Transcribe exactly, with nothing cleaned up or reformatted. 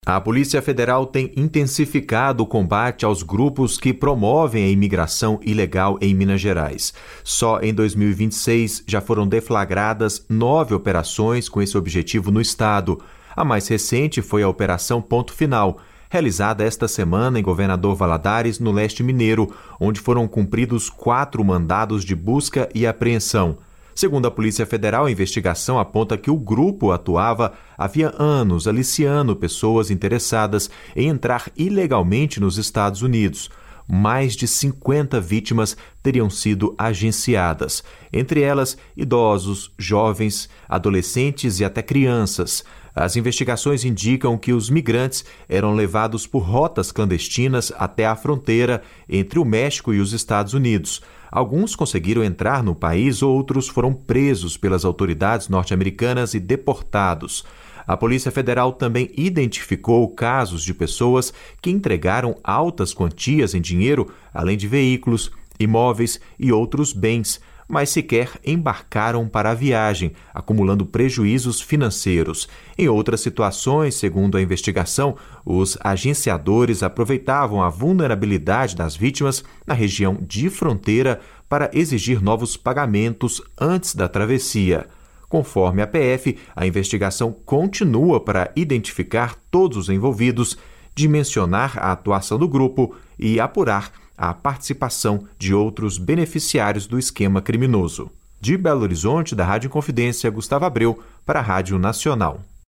A Polícia Federal tem intensificado o combate aos grupos que promovem a imigração ilegal em Minas Gerais. Só em dois mil e vinte e seis já foram deflagradas nove operações com esse objetivo no estado. A mais recente foi a Operação Ponto Final, realizada esta semana em Governador Valadares, no leste mineiro, onde foram cumpridos quatro mandados de busca e apreensão. Segundo a Polícia Federal, a investigação aponta que o grupo atuava havia anos aliciando pessoas interessadas em entrar ilegalmente nos Estados Unidos. Mais de cinquenta vítimas teriam sido agenciadas, entre elas idosos, jovens, adolescentes e até crianças. As investigações indicam que os migrantes eram levados por rotas clandestinas até a fronteira entre o México e os Estados Unidos. Alguns conseguiram entrar no país, outros foram presos pelas autoridades norte-americanas e deportados. A Polícia Federal também identificou casos de pessoas que entregaram altas quantias em dinheiro, além de veículos, imóveis e outros bens, mas sequer embarcaram para a viagem, acumulando prejuízos financeiros. Em outras situações, segundo a investigação, os agenciadores aproveitavam a vulnerabilidade das vítimas na região de fronteira para exigir novos pagamentos antes da travessia. Conforme a P F, a investigação continua para identificar todos os envolvidos, dimensionar a atuação do grupo e apurar a participação de outros beneficiários do esquema criminoso. De Belo Horizonte, da Rádio Inconfidência, Gustavo Abreu, para a Rádio Nacional.